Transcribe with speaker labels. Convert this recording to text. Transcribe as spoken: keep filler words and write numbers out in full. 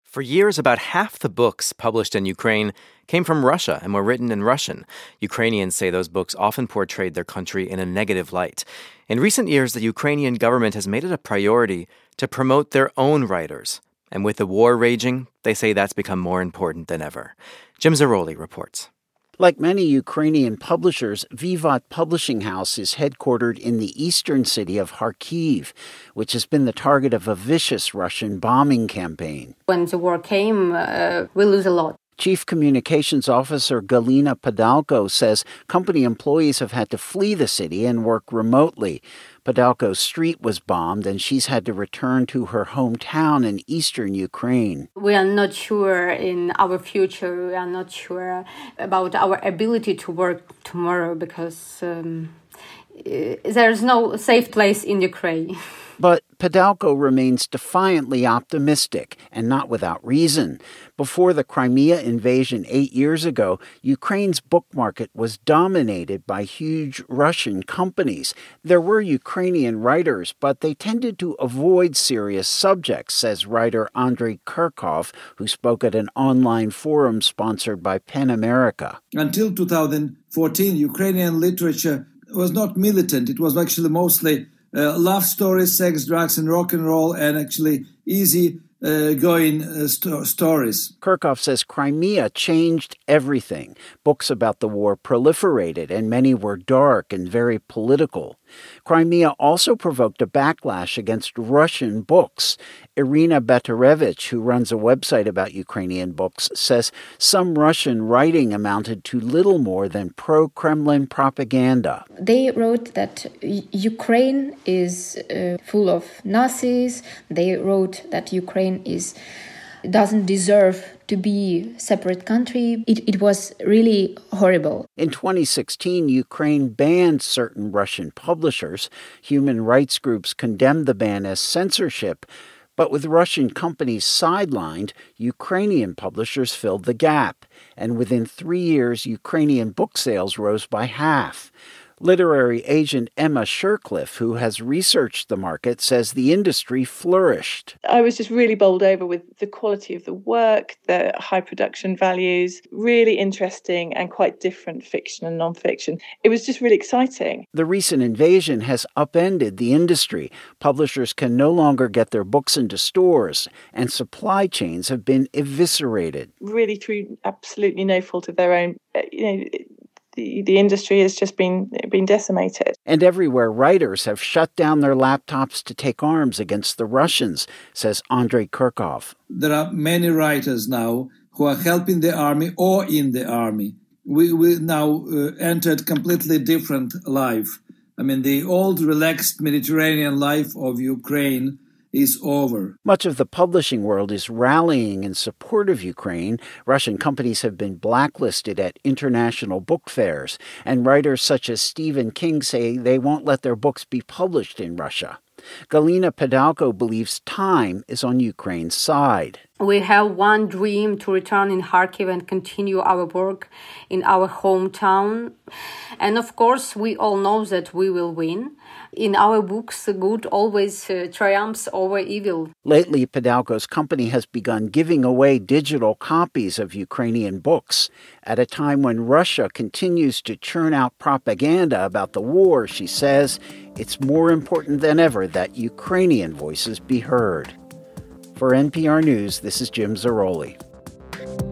Speaker 1: For years, about half the books published in Ukraine came from Russia and were written in Russian. Ukrainians say those books often portrayed their country in a negative light. In recent years, the Ukrainian government has made it a priority to promote their own writers. And with the war raging, they say that's become more important than ever. Jim Zarroli reports.
Speaker 2: Like many Ukrainian publishers, Vivat Publishing House is headquartered in the eastern city of Kharkiv, which has been the target of a vicious Russian bombing campaign.
Speaker 3: When the war came, uh, we lose a lot.
Speaker 2: Chief Communications Officer Galina Padalko says company employees have had to flee the city and work remotely. Padalko's street was bombed, and she's had to return to her hometown in eastern Ukraine.
Speaker 3: We are not sure in our future. We are not sure about our ability to work tomorrow because um, there's no safe place in Ukraine.
Speaker 2: But Padalko remains defiantly optimistic, and not without reason. Before the Crimea invasion eight years ago, Ukraine's book market was dominated by huge Russian companies. There were Ukrainian writers, but they tended to avoid serious subjects, says writer Andrei Kurkov, who spoke at an online forum sponsored by PEN America.
Speaker 4: Until two thousand fourteen, Ukrainian literature was not militant. It was actually mostly Uh, love stories, sex, drugs, and rock and roll, and actually easy-going uh, sto- stories.
Speaker 2: Kurkov says Crimea changed everything. Books about the war proliferated, and many were dark and very political. Crimea also provoked a backlash against Russian books. Irina Batarevich, who runs a website about Ukrainian books, says some Russian writing amounted to little more than pro-Kremlin propaganda.
Speaker 5: They wrote that Ukraine is uh, full of Nazis. They wrote that Ukraine is doesn't deserve to be a separate country. It, it was really horrible.
Speaker 2: In twenty sixteen, Ukraine banned certain Russian publishers. Human rights groups condemned the ban as censorship. But with Russian companies sidelined, Ukrainian publishers filled the gap. And within three years, Ukrainian book sales rose by half. Literary agent Emma Shercliffe, who has researched the market, says the industry flourished.
Speaker 6: I was just really bowled over with the quality of the work, the high production values, really interesting and quite different fiction and nonfiction. It was just really exciting.
Speaker 2: The recent invasion has upended the industry. Publishers can no longer get their books into stores, and supply chains have been eviscerated.
Speaker 6: Really through absolutely no fault of their own, you know, The, the industry has just been been decimated.
Speaker 2: And everywhere, writers have shut down their laptops to take arms against the Russians, says Andrei Kurkov.
Speaker 4: There are many writers now who are helping the army or in the army. We, we now uh, entered completely different life. I mean, the old relaxed Mediterranean life of Ukraine is over.
Speaker 2: Much of the publishing world is rallying in support of Ukraine. Russian companies have been blacklisted at international book fairs, and writers such as Stephen King say they won't let their books be published in Russia. Galina Padalko believes time is on Ukraine's side.
Speaker 3: We have one dream to return in Kharkiv and continue our work in our hometown. And of course, we all know that we will win. In our books, good always uh, triumphs over evil.
Speaker 2: Lately, Padalko's company has begun giving away digital copies of Ukrainian books. At a time when Russia continues to churn out propaganda about the war, she says, it's more important than ever that Ukrainian voices be heard. For N P R News, this is Jim Zarroli.